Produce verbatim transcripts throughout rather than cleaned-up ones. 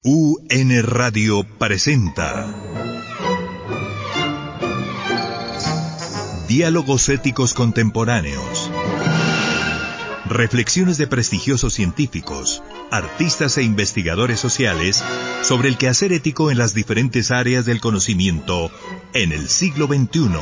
U N Radio presenta Diálogos éticos contemporáneos. Reflexiones de prestigiosos científicos, artistas e investigadores sociales sobre el quehacer ético en las diferentes áreas del conocimiento en el siglo veintiuno.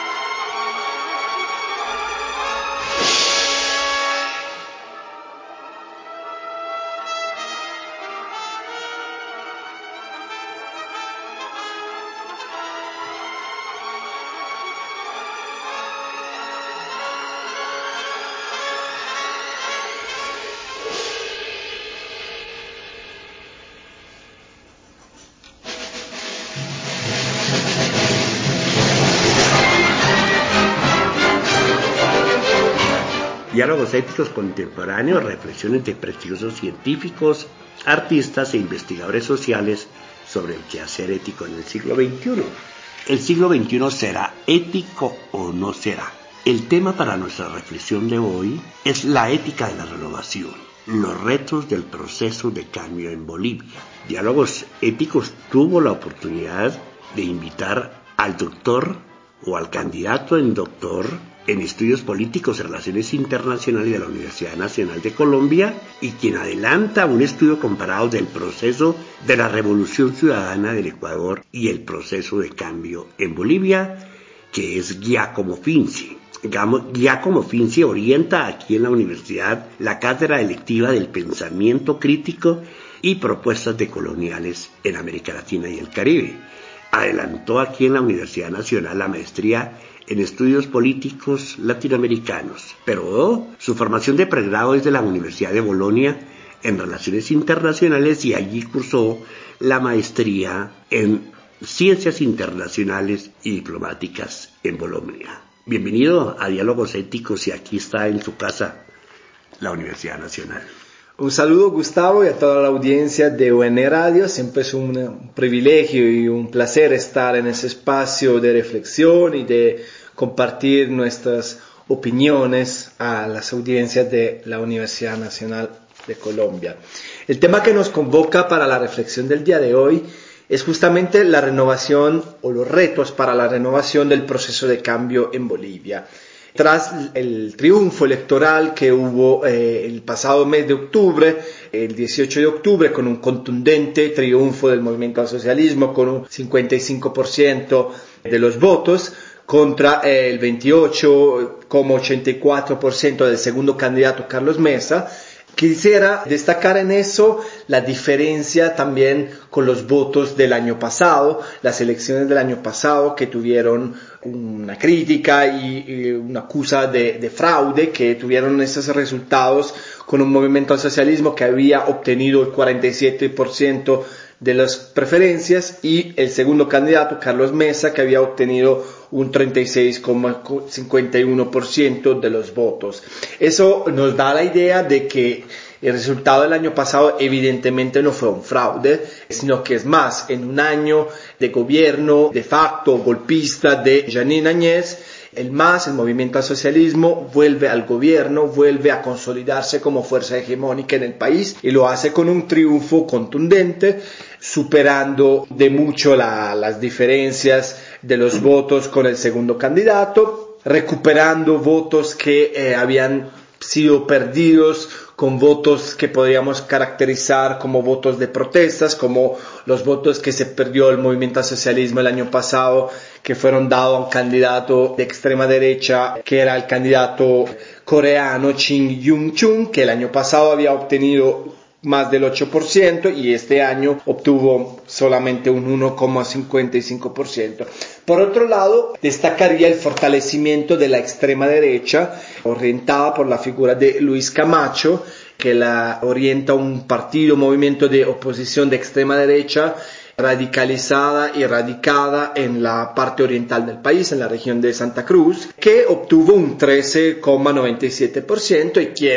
Diálogos éticos contemporáneos, reflexiones de prestigiosos científicos, artistas e investigadores sociales sobre el quehacer ético en el siglo veintiuno. ¿El siglo veintiuno será ético o no será? El tema para nuestra reflexión de hoy es la ética de la renovación, los retos del proceso de cambio en Bolivia. Diálogos éticos tuvo la oportunidad de invitar al doctor o al candidato en doctor en Estudios Políticos y Relaciones Internacionales de la Universidad Nacional de Colombia y quien adelanta un estudio comparado del proceso de la Revolución Ciudadana del Ecuador y el proceso de cambio en Bolivia, que es Giacomo Finzi. Giacomo Finzi orienta aquí en la universidad la cátedra electiva del pensamiento crítico y propuestas decoloniales en América Latina y el Caribe. Adelantó aquí en la Universidad Nacional la maestría en estudios políticos latinoamericanos, pero su formación de pregrado es de la Universidad de Bolonia en Relaciones Internacionales y allí cursó la maestría en Ciencias Internacionales y Diplomáticas en Bolonia. Bienvenido a Diálogos Éticos y aquí está en su casa la Universidad Nacional. Un saludo, Gustavo, y a toda la audiencia de U N Radio. Siempre es un privilegio y un placer estar en ese espacio de reflexión y de compartir nuestras opiniones a las audiencias de la Universidad Nacional de Colombia. El tema que nos convoca para la reflexión del día de hoy es justamente la renovación o los retos para la renovación del proceso de cambio en Bolivia. Tras el triunfo electoral que hubo eh, el pasado mes de octubre, el dieciocho de octubre, con un contundente triunfo del movimiento al socialismo, con un cincuenta y cinco por ciento de los votos, contra eh, el veintiocho coma ochenta y cuatro por ciento del segundo candidato, Carlos Mesa. Quisiera destacar en eso la diferencia también con los votos del año pasado, las elecciones del año pasado que tuvieron una crítica y, y una acusa de, de fraude, que tuvieron esos resultados con un movimiento al socialismo que había obtenido el cuarenta y siete por ciento de las preferencias y el segundo candidato, Carlos Mesa, que había obtenido un treinta y seis coma cincuenta y uno por ciento de los votos. Eso nos da la idea de que el resultado del año pasado evidentemente no fue un fraude, sino que es más, en un año de gobierno de facto golpista de Jeanine Áñez, el MAS, el movimiento al socialismo, vuelve al gobierno, vuelve a consolidarse como fuerza hegemónica en el país y lo hace con un triunfo contundente, superando de mucho la, las diferencias de los votos con el segundo candidato, recuperando votos que eh, habían sido perdidos con votos que podríamos caracterizar como votos de protestas, como los votos que se perdió el movimiento al socialismo el año pasado, que fueron dados a un candidato de extrema derecha, que era el candidato coreano Ching Yung-chun, que el año pasado había obtenido más del ocho por ciento y este año obtuvo solamente un uno coma cincuenta y cinco por ciento. Por otro lado, destacaría el fortalecimiento de la extrema derecha, orientada por la figura de Luis Camacho, que la orienta un partido, movimiento de oposición de extrema derecha, radicalizada y radicada en la parte oriental del país, en la región de Santa Cruz, que obtuvo un trece coma noventa y siete por ciento y quien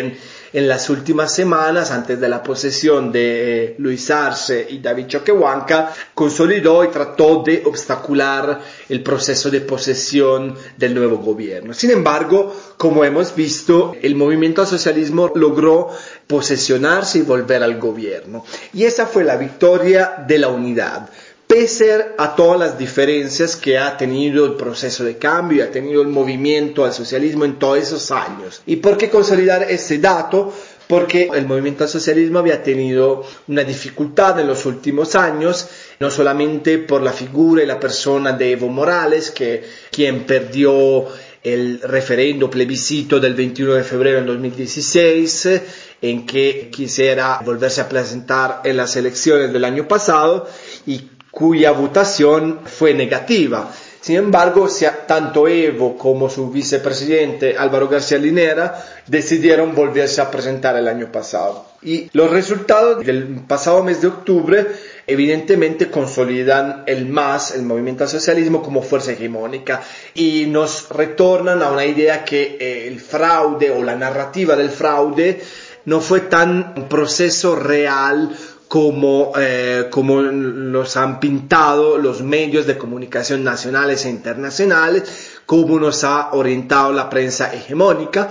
en las últimas semanas, antes de la posesión de eh, Luis Arce y David Choquehuanca, consolidó y trató de obstacular el proceso de posesión del nuevo gobierno. Sin embargo, como hemos visto, el movimiento al socialismo logró posesionarse y volver al gobierno. Y esa fue la victoria de la unidad. Pese a todas las diferencias que ha tenido el proceso de cambio y ha tenido el movimiento al socialismo en todos esos años. ¿Y por qué consolidar ese dato? Porque el movimiento al socialismo había tenido una dificultad en los últimos años, no solamente por la figura y la persona de Evo Morales, que quien perdió el referendo plebiscito del veintiuno de febrero del dos mil dieciséis, en que quisiera volverse a presentar en las elecciones del año pasado y cuya votación fue negativa. Sin embargo, tanto Evo como su vicepresidente Álvaro García Linera decidieron volverse a presentar el año pasado. Y los resultados del pasado mes de octubre evidentemente consolidan el M A S, el movimiento al socialismo, como fuerza hegemónica y nos retornan a una idea que el fraude o la narrativa del fraude no fue tan un proceso real como, eh, como los han pintado los medios de comunicación nacionales e internacionales, como nos ha orientado la prensa hegemónica.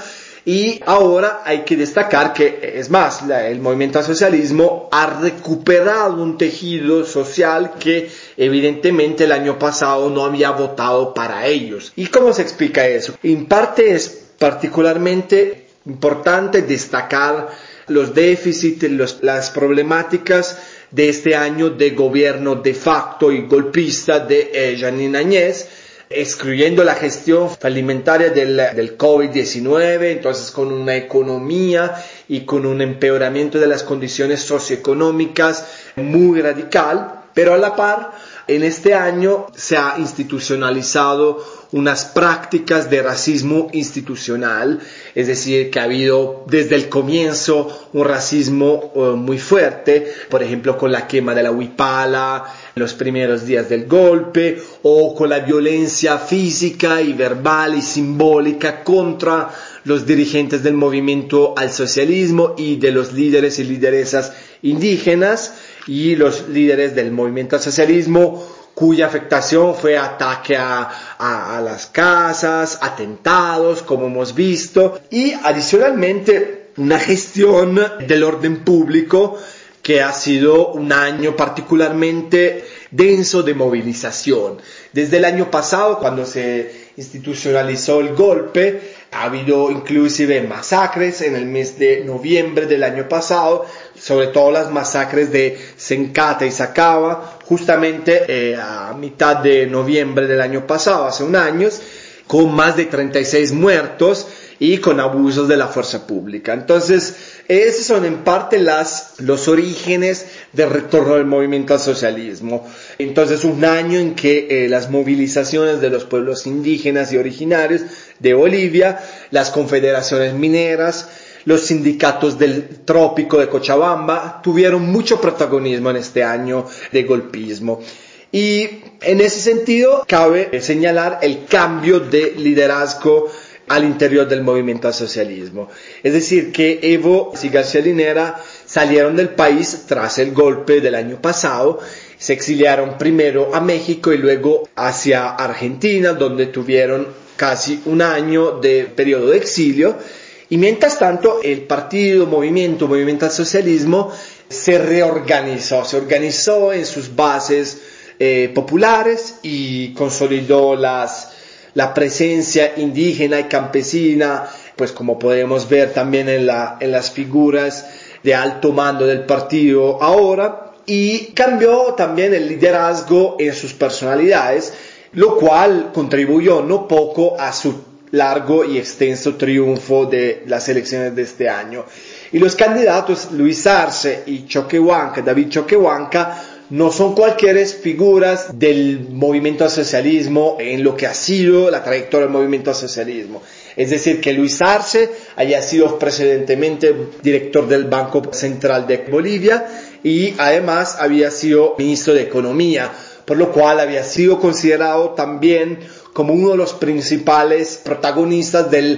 Y ahora hay que destacar que, es más, la, el movimiento al socialismo ha recuperado un tejido social que evidentemente el año pasado no había votado para ellos. ¿Y cómo se explica eso? En parte es particularmente importante destacar los déficits, los, las problemáticas de este año de gobierno de facto y golpista de eh, Jeanine Áñez, excluyendo la gestión alimentaria del, del COVID diecinueve, entonces con una economía y con un empeoramiento de las condiciones socioeconómicas muy radical, pero a la par, en este año se ha institucionalizado unas prácticas de racismo institucional, es decir, que ha habido desde el comienzo un racismo uh, muy fuerte, por ejemplo con la quema de la huipala en los primeros días del golpe, o con la violencia física y verbal y simbólica contra los dirigentes del movimiento al socialismo y de los líderes y lideresas indígenas y los líderes del movimiento al socialismo, cuya afectación fue ataque a, a, a las casas, atentados, como hemos visto, y adicionalmente una gestión del orden público que ha sido un año particularmente denso de movilización. Desde el año pasado, cuando se institucionalizó el golpe, ha habido inclusive masacres en el mes de noviembre del año pasado, sobre todo las masacres de Sencata y Sacaba, justamente eh, a mitad de noviembre del año pasado, hace un año, con más de treinta y seis muertos y con abusos de la fuerza pública. Entonces, esos son en parte las, los orígenes del retorno del movimiento al socialismo. Entonces, un año en que eh, las movilizaciones de los pueblos indígenas y originarios de Bolivia, las confederaciones mineras, los sindicatos del trópico de Cochabamba tuvieron mucho protagonismo en este año de golpismo. Y en ese sentido, cabe señalar el cambio de liderazgo al interior del movimiento al socialismo. Es decir, que Evo y García Linera salieron del país tras el golpe del año pasado, se exiliaron primero a México y luego hacia Argentina, donde tuvieron casi un año de periodo de exilio, y mientras tanto el partido, movimiento, movimiento al socialismo se reorganizó, se organizó en sus bases eh, populares y consolidó las la presencia indígena y campesina, pues como podemos ver también en, la, en las figuras de alto mando del partido ahora, y cambió también el liderazgo en sus personalidades, lo cual contribuyó no poco a su largo y extenso triunfo de las elecciones de este año. Y los candidatos Luis Arce y Choquehuanca, David Choquehuanca, no son cualquier figuras del movimiento al socialismo en lo que ha sido la trayectoria del movimiento al socialismo. Es decir, que Luis Arce haya sido precedentemente director del Banco Central de Bolivia y además había sido ministro de Economía, por lo cual había sido considerado también como uno de los principales protagonistas del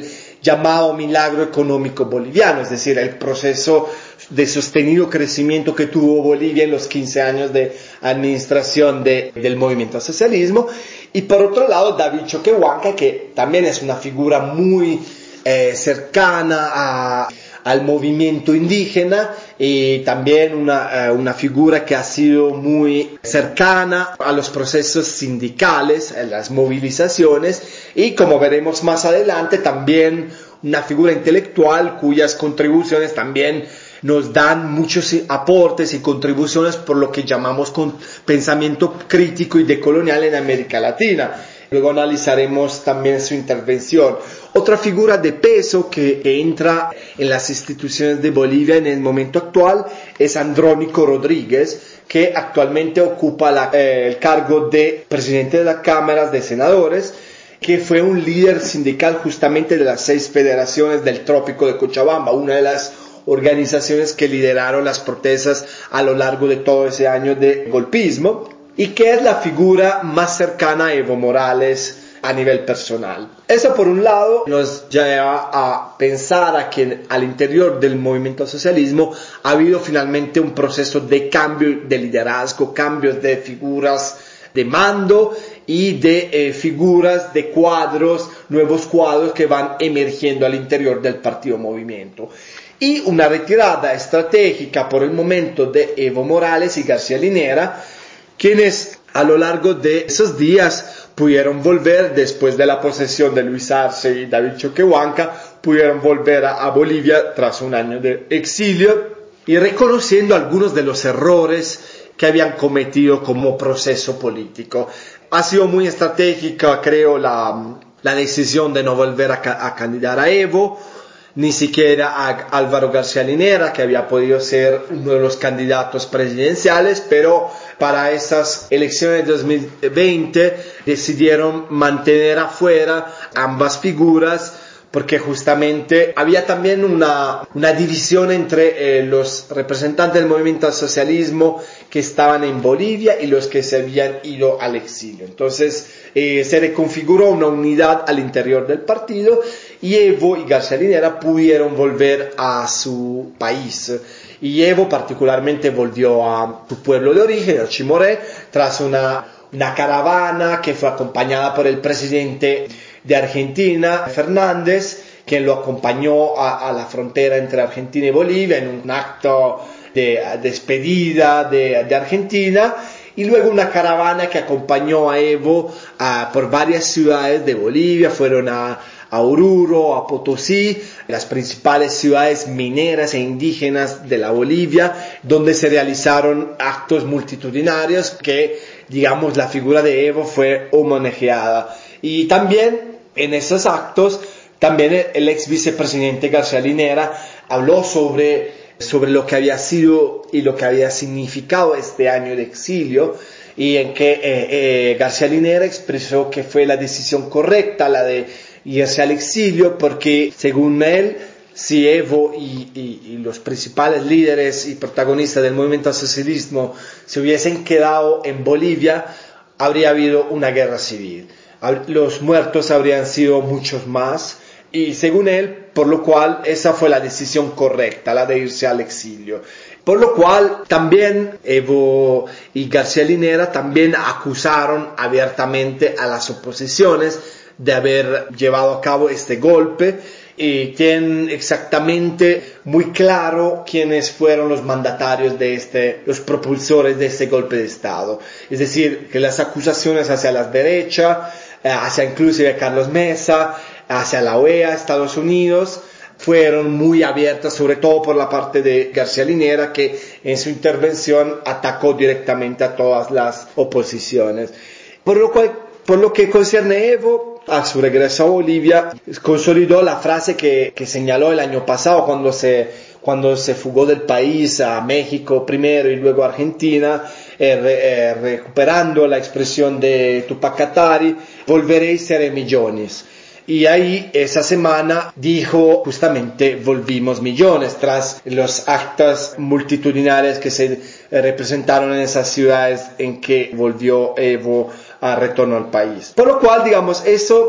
llamado milagro económico boliviano, es decir, el proceso de sostenido crecimiento que tuvo Bolivia en los quince años de administración de, del movimiento al socialismo. Y por otro lado, David Choquehuanca, que también es una figura muy eh, cercana a, al movimiento indígena y también una, eh, una figura que ha sido muy cercana a los procesos sindicales, a las movilizaciones, y como veremos más adelante, también una figura intelectual cuyas contribuciones también nos dan muchos aportes y contribuciones por lo que llamamos con pensamiento crítico y decolonial en América Latina. Luego analizaremos también su intervención. Otra figura de peso que entra en las instituciones de Bolivia en el momento actual es Andrónico Rodríguez, que actualmente ocupa la, eh, el cargo de presidente de las cámaras de senadores, que fue un líder sindical justamente de las seis federaciones del Trópico de Cochabamba, una de las organizaciones que lideraron las protestas a lo largo de todo ese año de golpismo, y que es la figura más cercana a Evo Morales a nivel personal. Eso por un lado nos lleva a pensar a que al interior del movimiento al socialismo ha habido finalmente un proceso de cambio de liderazgo, cambios de figuras de mando y de eh, figuras de cuadros, nuevos cuadros que van emergiendo al interior del partido movimiento. Y una retirada estratégica por el momento de Evo Morales y García Linera, quienes a lo largo de esos días pudieron volver, después de la posesión de Luis Arce y David Choquehuanca, pudieron volver a, a Bolivia tras un año de exilio y reconociendo algunos de los errores que habían cometido como proceso político. Ha sido muy estratégica, creo, la, la decisión de no volver a, a candidatar a Evo, ni siquiera a Álvaro García Linera, que había podido ser uno de los candidatos presidenciales, pero para esas elecciones de dos mil veinte decidieron mantener afuera ambas figuras, porque justamente había también una, una división entre eh, los representantes del movimiento al socialismo que estaban en Bolivia y los que se habían ido al exilio. Entonces eh, se reconfiguró una unidad al interior del partido y Evo y García Linera pudieron volver a su país. Y Evo particularmente volvió a su pueblo de origen, a Chimoré, tras una, una caravana que fue acompañada por el presidente de Argentina, Fernández, quien lo acompañó a, a la frontera entre Argentina y Bolivia en un acto de despedida de, de Argentina, y luego una caravana que acompañó a Evo a, por varias ciudades de Bolivia. Fueron a, a Oruro, a Potosí, las principales ciudades mineras e indígenas de la Bolivia, donde se realizaron actos multitudinarios que, digamos, la figura de Evo fue homenajeada. Y también en esos actos, también el ex vicepresidente García Linera habló sobre, sobre lo que había sido y lo que había significado este año de exilio, y en que eh, eh, García Linera expresó que fue la decisión correcta la de irse al exilio, porque según él, si Evo y, y, y los principales líderes y protagonistas del movimiento al socialismo se hubiesen quedado en Bolivia, habría habido una guerra civil. Los muertos habrían sido muchos más, y según él, por lo cual esa fue la decisión correcta, la de irse al exilio. Por lo cual también Evo y García Linera también acusaron abiertamente a las oposiciones de haber llevado a cabo este golpe, y tienen exactamente muy claro quiénes fueron los mandatarios de este, los propulsores de este golpe de Estado. Es decir, que las acusaciones hacia la derecha, hacia inclusive Carlos Mesa, hacia la O E A, Estados Unidos, fueron muy abiertas, sobre todo por la parte de García Linera, que en su intervención atacó directamente a todas las oposiciones. Por lo cual, por lo que concierne a Evo, a su regreso a Bolivia, consolidó la frase que, que señaló el año pasado cuando se, cuando se fugó del país a México primero y luego a Argentina, eh, re, eh, recuperando la expresión de Tupac Katari: volveré y seré millones. Y ahí esa semana dijo justamente volvimos millones, tras los actos multitudinarios que se representaron en esas ciudades en que volvió Evo a retorno al país. Por lo cual, digamos, eso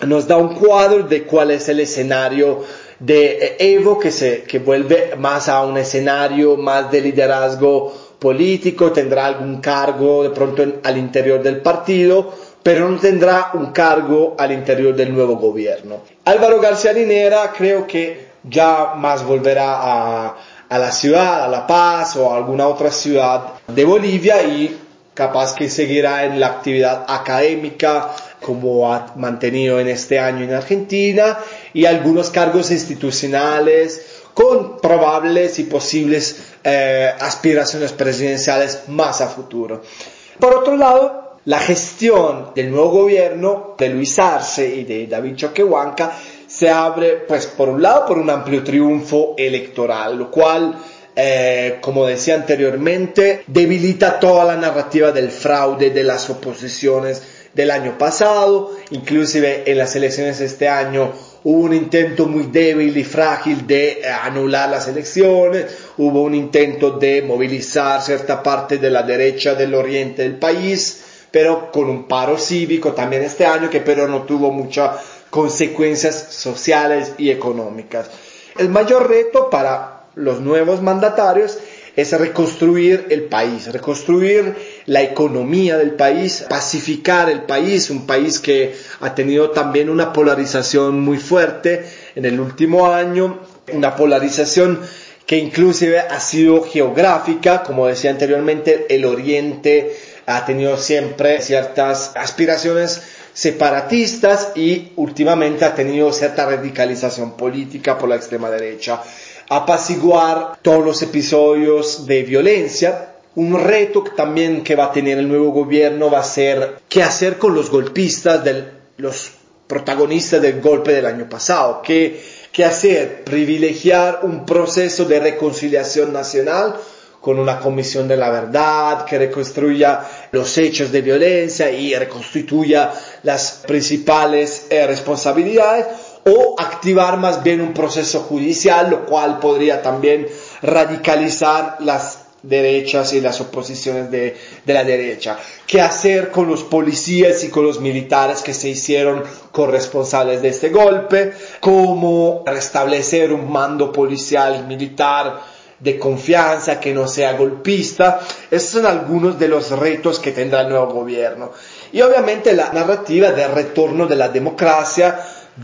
nos da un cuadro de cuál es el escenario de Evo, que, se, que vuelve más a un escenario más de liderazgo político, tendrá algún cargo de pronto en, al interior del partido, pero no tendrá un cargo al interior del nuevo gobierno. Álvaro García Linera creo que ya más volverá a, a la ciudad, a La Paz o a alguna otra ciudad de Bolivia y capaz que seguirá en la actividad académica como ha mantenido en este año en Argentina y algunos cargos institucionales con probables y posibles eh, aspiraciones presidenciales más a futuro. Por otro lado, la gestión del nuevo gobierno de Luis Arce y de David Choquehuanca se abre, pues, por un lado, por un amplio triunfo electoral, lo cual, eh, como decía anteriormente, debilita toda la narrativa del fraude de las oposiciones del año pasado. Inclusive en las elecciones de este año hubo un intento muy débil y frágil de anular las elecciones, hubo un intento de movilizar cierta parte de la derecha del oriente del país, pero con un paro cívico también este año que pero no tuvo muchas consecuencias sociales y económicas. El mayor reto para los nuevos mandatarios es reconstruir el país, reconstruir la economía del país, pacificar el país, un país que ha tenido también una polarización muy fuerte en el último año, una polarización que inclusive ha sido geográfica, como decía anteriormente, el Oriente ha tenido siempre ciertas aspiraciones separatistas y últimamente ha tenido cierta radicalización política por la extrema derecha. Apaciguar todos los episodios de violencia. Un reto también que va a tener el nuevo gobierno va a ser qué hacer con los golpistas, de los protagonistas del golpe del año pasado. ¿Qué, qué hacer? Privilegiar un proceso de reconciliación nacional con una comisión de la verdad que reconstruya los hechos de violencia y reconstituya las principales eh, responsabilidades, o activar más bien un proceso judicial, lo cual podría también radicalizar las derechas y las oposiciones de, de la derecha. ¿Qué hacer con los policías y con los militares que se hicieron corresponsables de este golpe? ¿Cómo restablecer un mando policial militar de confianza que no sea golpista? Esos son algunos de los retos que tendrá el nuevo gobierno. Y obviamente la narrativa del retorno de la democracia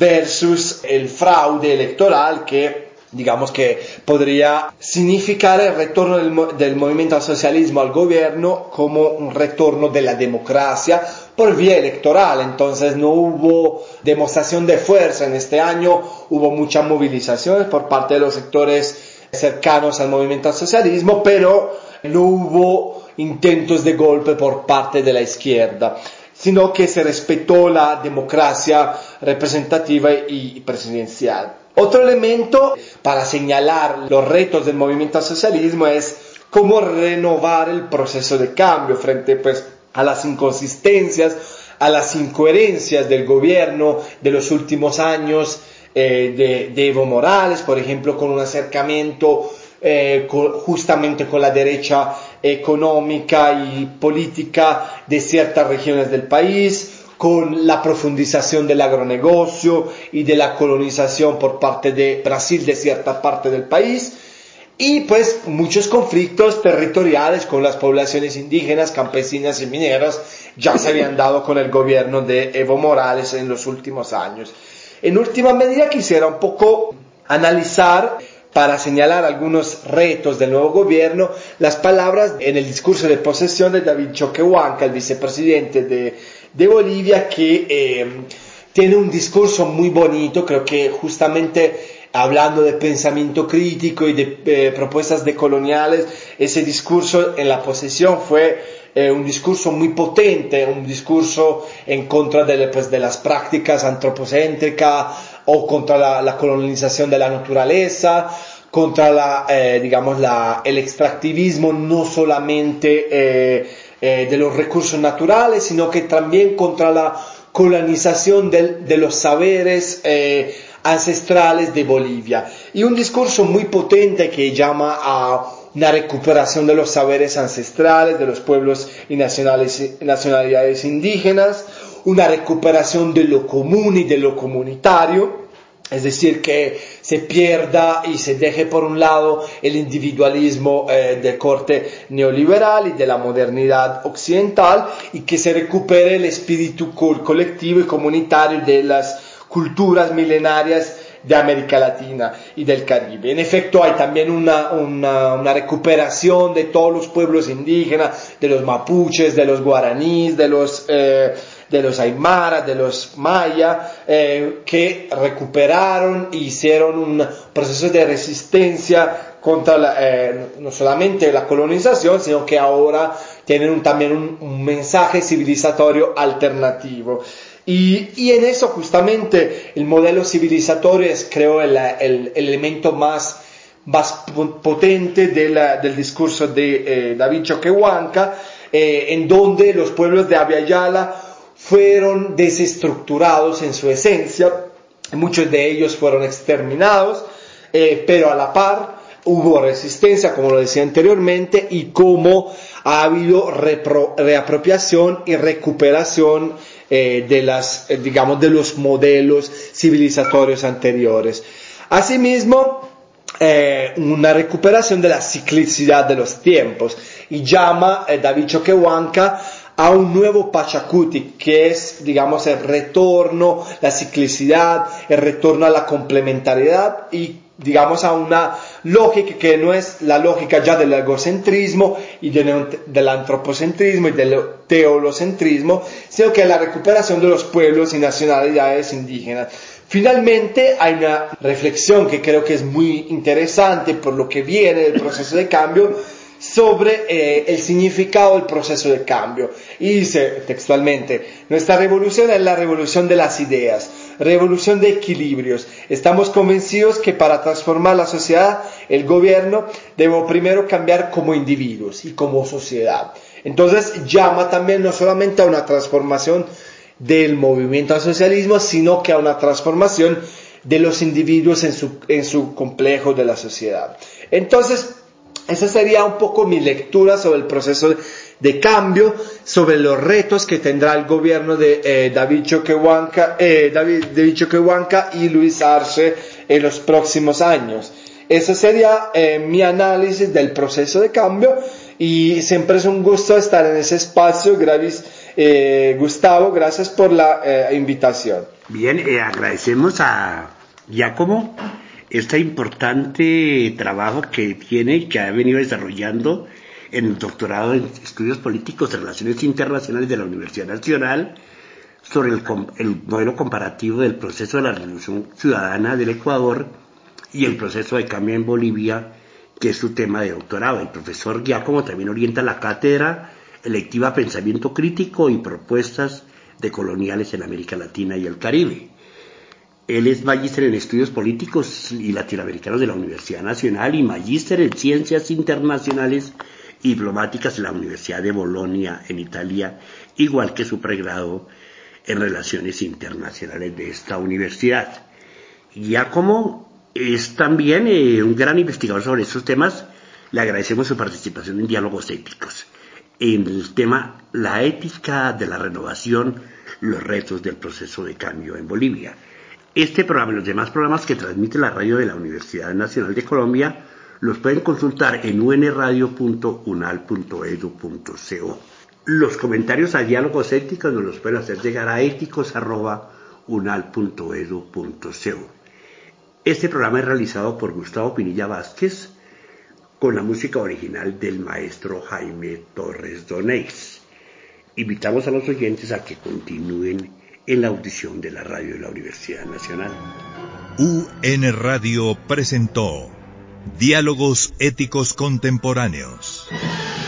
versus el fraude electoral que digamos que podría significar el retorno del, del movimiento al socialismo al gobierno como un retorno de la democracia por vía electoral. Entonces no hubo demostración de fuerza en este año, hubo muchas movilizaciones por parte de los sectores cercanos al movimiento al socialismo, pero no hubo intentos de golpe por parte de la izquierda, sino que se respetó la democracia representativa y presidencial. Otro elemento para señalar los retos del movimiento al socialismo es cómo renovar el proceso de cambio frente pues, a las inconsistencias, a las incoherencias del gobierno de los últimos años, eh, de, de Evo Morales, por ejemplo, con un acercamiento Eh, con, justamente con la derecha económica y política de ciertas regiones del país, con la profundización del agronegocio y de la colonización por parte de Brasil de cierta parte del país, y pues muchos conflictos territoriales con las poblaciones indígenas, campesinas y mineras ya se habían dado con el gobierno de Evo Morales en los últimos años. En última medida quisiera un poco analizar, para señalar algunos retos del nuevo gobierno, las palabras en el discurso de posesión de David Choquehuanca, el vicepresidente de, de Bolivia, que eh, tiene un discurso muy bonito. Creo que justamente hablando de pensamiento crítico y de eh, propuestas decoloniales, ese discurso en la posesión fue eh, un discurso muy potente, un discurso en contra de, pues, de las prácticas antropocéntricas o contra la, la colonización de la naturaleza, contra la, eh, digamos, la, el extractivismo no solamente eh, eh, de los recursos naturales, sino que también contra la colonización del, de los saberes eh, ancestrales de Bolivia. Y un discurso muy potente que llama a una recuperación de los saberes ancestrales de los pueblos y nacionales, nacionalidades indígenas, una recuperación de lo común y de lo comunitario, es decir, que se pierda y se deje por un lado el individualismo eh, de corte neoliberal y de la modernidad occidental, y que se recupere el espíritu colectivo y comunitario de las culturas milenarias de América Latina y del Caribe. En efecto, hay también una, una, una recuperación de todos los pueblos indígenas, de los mapuches, de los guaraníes, de los... Eh, de los aymaras, de los mayas, eh, que recuperaron e hicieron un proceso de resistencia contra la, eh, no solamente la colonización, sino que ahora tienen un, también un, un mensaje civilizatorio alternativo. Y, y en eso justamente el modelo civilizatorio es, creo, el, el, el elemento más, más potente de la, del discurso de eh, David Choquehuanca, eh, en donde los pueblos de Abya Yala fueron desestructurados en su esencia, muchos de ellos fueron exterminados, eh, pero a la par hubo resistencia, como lo decía anteriormente, y como ha habido repro, reapropiación y recuperación eh, de las, eh, digamos, de los modelos civilizatorios anteriores. Asimismo, eh, una recuperación de la ciclicidad de los tiempos, y llama eh, David Choquehuanca a un nuevo Pachacuti, que es, digamos, el retorno, la ciclicidad, el retorno a la complementariedad y, digamos, a una lógica que no es la lógica ya del egocentrismo y del, del antropocentrismo y del teolocentrismo, sino que es la recuperación de los pueblos y nacionalidades indígenas. Finalmente, hay una reflexión que creo que es muy interesante por lo que viene del proceso de cambio, sobre eh, el significado del proceso de cambio. Y dice textualmente: nuestra revolución es la revolución de las ideas, revolución de equilibrios. Estamos convencidos que para transformar la sociedad, el gobierno debe primero cambiar como individuos y como sociedad. Entonces llama también no solamente a una transformación del movimiento al socialismo, sino que a una transformación de los individuos en su, en su complejo de la sociedad. Entonces, esa sería un poco mi lectura sobre el proceso de cambio, sobre los retos que tendrá el gobierno de eh, David Choquehuanca, eh, David, David Choquehuanca y Luis Arce en los próximos años. Ese sería eh, mi análisis del proceso de cambio, y siempre es un gusto estar en ese espacio. Gracias, eh, Gustavo, gracias por la eh, invitación. Bien, eh, agradecemos a Giacomo este importante trabajo que tiene y que ha venido desarrollando en el doctorado en Estudios Políticos y Relaciones Internacionales de la Universidad Nacional sobre el, el modelo comparativo del proceso de la Revolución Ciudadana del Ecuador y el proceso de cambio en Bolivia, que es su tema de doctorado. El profesor Giacomo también orienta la cátedra electiva Pensamiento Crítico y Propuestas decoloniales en América Latina y el Caribe. Él es magíster en Estudios Políticos y Latinoamericanos de la Universidad Nacional y magíster en Ciencias Internacionales y Diplomáticas de la Universidad de Bolonia en Italia, igual que su pregrado en Relaciones Internacionales de esta universidad. Giacomo es también eh, un gran investigador sobre estos temas. Le agradecemos su participación en Diálogos Éticos en el tema la ética de la renovación, los retos del proceso de cambio en Bolivia. Este programa y los demás programas que transmite la radio de la Universidad Nacional de Colombia los pueden consultar en u n radio punto unal punto e d u punto co. Los comentarios a Diálogos Éticos nos los pueden hacer llegar a éticos arroba unal punto e d u punto co. Este programa es realizado por Gustavo Pinilla Vázquez con la música original del maestro Jaime Torres Donés. Invitamos a los oyentes a que continúen en la audición de la radio de la Universidad Nacional. U N Radio presentó Diálogos Éticos Contemporáneos.